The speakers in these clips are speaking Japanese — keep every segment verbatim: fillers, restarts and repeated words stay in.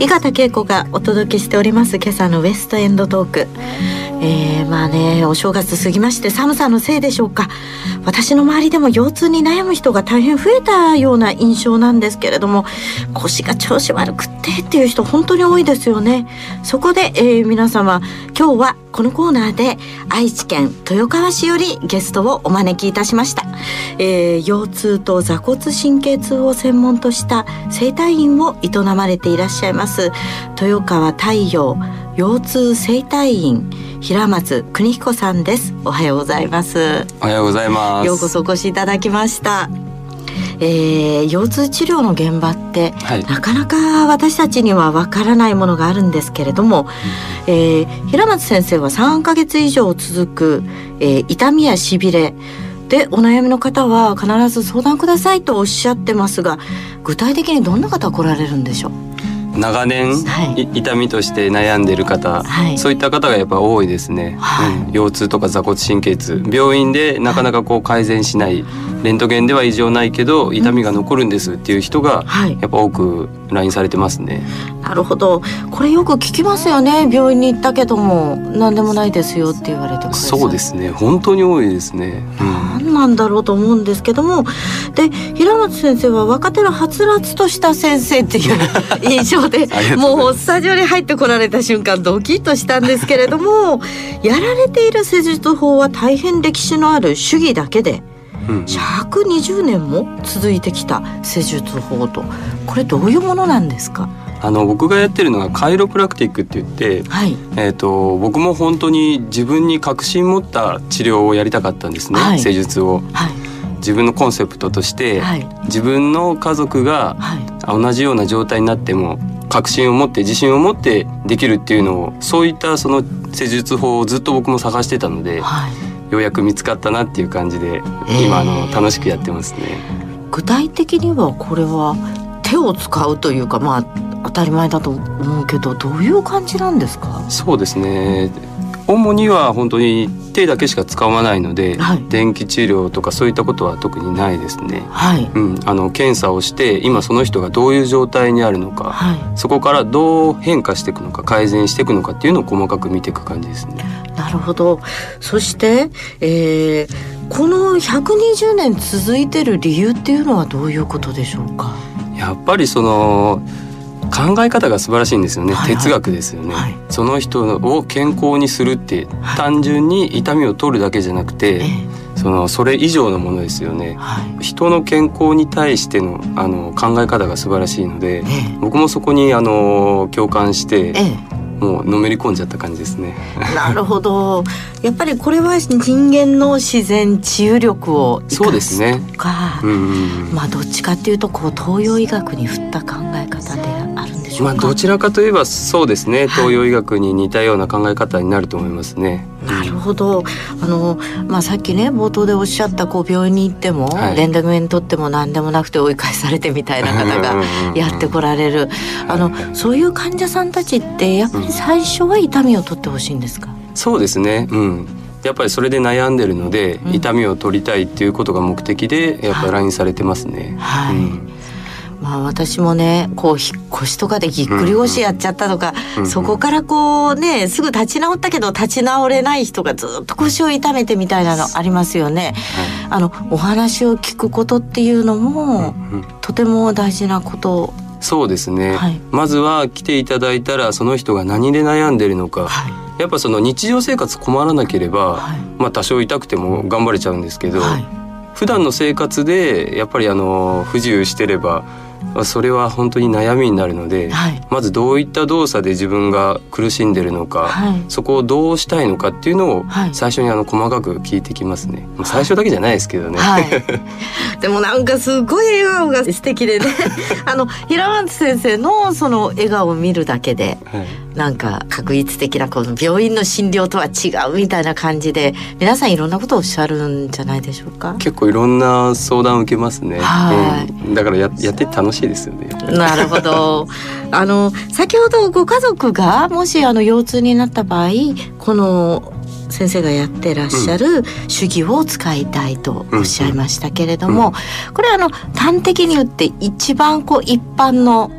井形恵子がお届けしております今朝のウエストエンドトーク。えー、まあねお正月過ぎまして寒さのせいでしょうか、私の周りでも腰痛に悩む人が大変増えたような印象なんですけれども、腰が調子悪くってっていう人本当に多いですよね。そこで、えー、皆様今日はこのコーナーで愛知県豊川市よりゲストをお招きいたしました。えー、腰痛と坐骨神経痛を専門とした整体院を営まれていらっしゃいます豊川太陽腰痛整体院平松邦彦さんです。おはようございます。 おはようございます。 ようこそお越しいただきました。えー、腰痛治療の現場って、はい、なかなか私たちにはわからないものがあるんですけれども、うんえー、平松先生はさんかげつ以上続く、えー、痛みやしびれでお悩みの方は必ず相談くださいとおっしゃってますが、具体的にどんな方来られるんでしょう。 長年、はい、痛みとして悩んでいる方、はい、そういった方がやっぱ多いですね、はいうん、腰痛とか坐骨神経痛、病院でなかなかこう改善しない、レントゲンでは異常ないけど痛みが残るんですっていう人がやっぱ多く ライン されてますね、 はい、なるほど。これよく聞きますよね。病院に行ったけども何でもないですよって言われて。 そうですね、本当に多いですね、 うん、何なんだろうと思うんですけども、で平松先生は若手のはつらつとした先生っていう印象でもうスタジオに入ってこられた瞬間ドキッとしたんですけれどもやられている施術法は大変歴史のある手技だけでひゃくにじゅうねんも続いてきた施術法と、これどういうものなんですか。 あの僕がやってるのがカイロプラクティックって言って、はいえー、と僕も本当に自分に確信持った治療をやりたかったんですね、はい、施術を、はい、自分のコンセプトとして、はい、自分の家族が同じような状態になっても確信を持って自信を持ってできるっていうのを、そういったその施術法をずっと僕も探してたので、はいようやく見つかったなっていう感じで、えー、今あの楽しくやってますね。 具体的にはこれは手を使うというか、まあ当たり前だと思うけど、どういう感じなんですか。 そうですね、主には本当に手だけしか使わないので、はい、電気治療とかそういったことは特にないですね、はいうん、あの検査をして今その人がどういう状態にあるのか、はい、そこからどう変化していくのか改善していくのかっていうのを細かく見ていく感じですね。 なるほど。そして、えー、このひゃくにじゅうねん続いてる理由っていうのはどういうことでしょうか。 やっぱりその考え方が素晴らしいんですよね、はいはい、哲学ですよね、はい、その人を健康にするって、はい、単純に痛みを取るだけじゃなくて、えー、そのそれ以上のものですよね、はい、人の健康に対しての、あの考え方が素晴らしいので、えー、僕もそこにあの共感して、えーもうのめり込んじゃった感じですね。 なるほど。やっぱりこれは人間の自然治癒力を生かすとか、そうですね、うんうんまあ、どっちかっていうとこう東洋医学に振った考え方であるんでしょうか。 まあ、どちらかといえばそうですね、東洋医学に似たような考え方になると思いますね、 はい、なるほど。あの、まあ、さっきね冒頭でおっしゃったこう病院に行っても、はい、レントゲン取っても何でもなくて追い返されてみたいな方がやってこられるあの、はい、そういう患者さんたちってやっぱり最初は痛みを取ってほしいんですか。 そうですね、うん、やっぱりそれで悩んでるので、うん、痛みを取りたいっていうことが目的でやっぱり ライン されてますね、はい、はいうんまあ、私もねこう引っ越しとかでぎっくり腰やっちゃったとか、うんうん、そこからこうねすぐ立ち直ったけど立ち直れない人がずっと腰を痛めてみたいなのありますよね、はい、あのお話を聞くことっていうのも、うんうん、とても大事なこと。 そうですね、はい、まずは来ていただいたらその人が何で悩んでるのか、はい、やっぱその日常生活困らなければ、はいまあ、多少痛くても頑張れちゃうんですけど、はい、普段の生活でやっぱりあの不自由してればそれは本当に悩みになるので、はい、まずどういった動作で自分が苦しんでるのか、はい、そこをどうしたいのかっていうのを最初にあの細かく聞いてきますね、はい、最初だけじゃないですけどね、はい、 でもなんかすごい笑顔が素敵でねあの平松先生のその笑顔を見るだけで、はい、なんか確一的なこの病院の診療とは違うみたいな感じで皆さんいろんなことをおっしゃるんじゃないでしょうか。 結構いろんな相談を受けますね、はい、うん、だから や, やって楽しいですよね。 なるほど。あの先ほどご家族がもしあの腰痛になった場合この先生がやってらっしゃる手技を使いたいとおっしゃいましたけれども、うんうん、これあの端的に言って一番こう一般の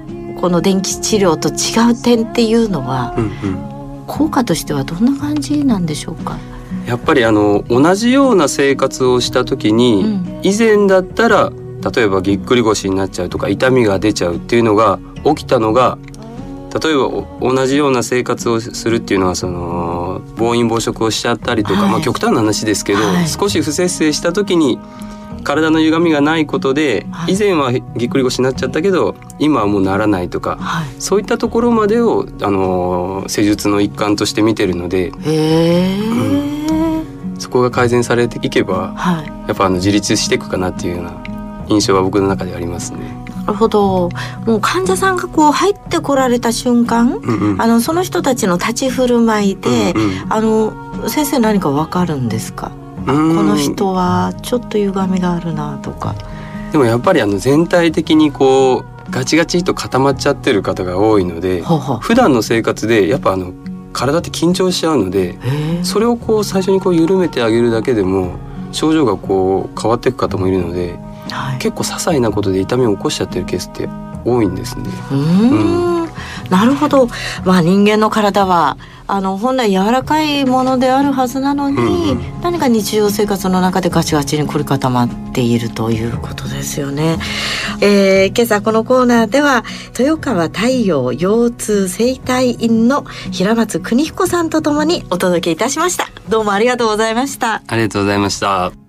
この電気治療と違う点っていうのは、 うんうん、 効果としてはどんな感じなんでしょうか？ やっぱりあの同じような生活をした時に、うん、以前だったら例えばぎっくり腰になっちゃうとか痛みが出ちゃうっていうのが起きたのが、例えば同じような生活をするっていうのはその暴飲暴食をしちゃったりとか、はい、まあ、極端な話ですけど、はい、少し不摂生した時に体の歪みがないことで、はい、以前はぎっくり腰になっちゃったけど今はもうならないとか、はい、そういったところまでをあの施術の一環として見てるので、 へー、 うん、そこが改善されていけば、はい、やっぱあの自立していくかなっていうような印象は僕の中でありますね。 なるほど。もう患者さんがこう入ってこられた瞬間、うんうん、あのその人たちの立ち振る舞いで、うんうん、あの先生何か分かるんですか？この人はちょっと歪みがあるなとか。 でもやっぱりあの全体的にこうガチガチと固まっちゃってる方が多いので、はは普段の生活でやっぱあの体って緊張しちゃうので、それをこう最初にこう緩めてあげるだけでも症状がこう変わっていく方もいるので、はい、結構些細なことで痛みを起こしちゃってるケースって多いんですね。 うーん、うん、なるほど。まあ人間の体はあの本来柔らかいものであるはずなのに、うんうん、何か日常生活の中でガチガチに凝り固まっているということですよね。えー、今朝このコーナーでは豊川太陽腰痛整体院の平松邦彦さんとともにお届けいたしました。どうもありがとうございました。 ありがとうございました。